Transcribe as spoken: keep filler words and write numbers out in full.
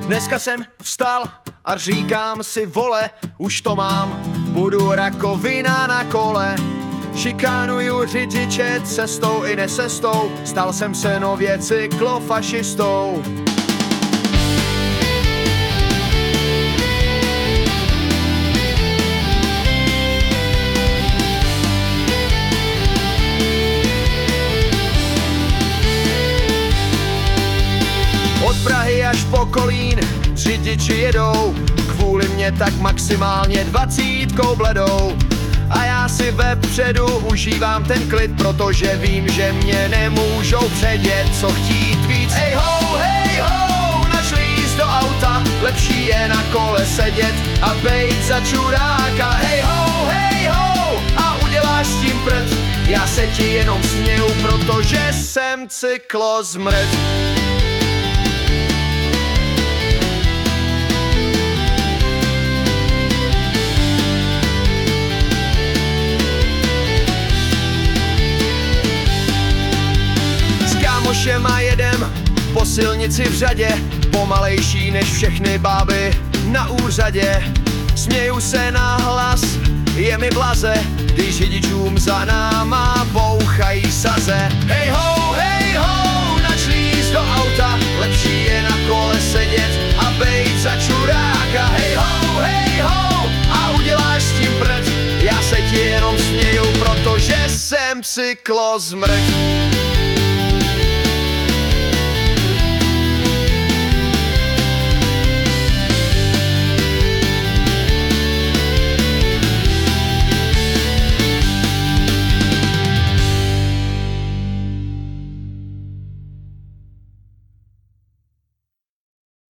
Dneska jsem vstal a říkám si vole, už to mám, budu rakovina na kole. Šikanuju řidiče cestou i necestou, stal jsem se nově cyklofašistou. Od Prahy až po Kolín řidiči jedou, kvůli mě tak maximálně dvacítkou bledou. A já si vepředu užívám ten klid, protože vím, že mě nemůžou předjet, co chtít víc. Hej ho, hej ho, našli jíst do auta, lepší je na kole sedět a bejt za čuráka. Hej ho, hej ho, a uděláš s tím prd, já se ti jenom směju, protože jsem cyklozmrt. A jedem po silnici v řadě, pomalejší než všechny báby na úřadě. Směju se na hlas, je mi blaze, když řidičům za náma bouchají saze. Hej ho, hej ho, načli jíst do auta, lepší je na kole sedět a bejt za čuráka. Hej ho, hej ho, a uděláš s tím prd, já se ti jenom směju, protože jsem cyklozmrt.